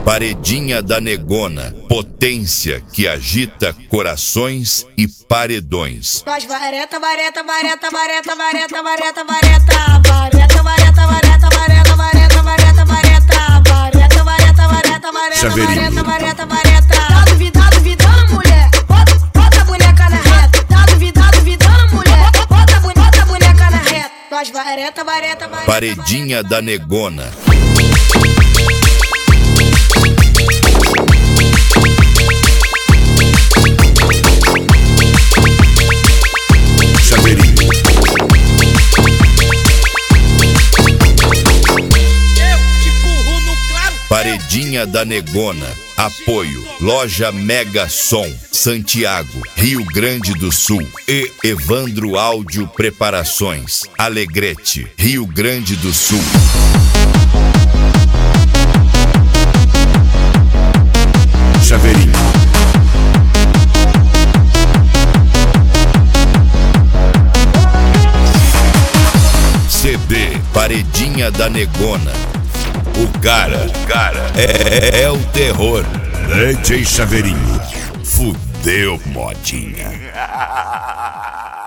Paredinha da Negona, potência que agita corações e paredões. Nós vareta, vareta, vareta, vareta, vareta, vareta, vareta, vareta, vareta, vareta, vareta, vareta, vareta, vareta, vareta, vareta, vareta, vareta, Chaveirinho. vareta, vareta. Tá duvidando, mulher? Bota a boneca na reta. Tá duvidando, mulher? Bota a boneca na reta. Nós vareta, vareta, vareta. Paredinha da Negona. Chaveirinho. Paredinha da Negona. Apoio Loja Mega Som, Santiago, Rio Grande do Sul e Evandro Áudio Preparações, Alegrete, Rio Grande do Sul. Chaveirinho. CD Paredinha da Negona. O cara é o terror. DJ Chaveirinho. Fudeu, modinha.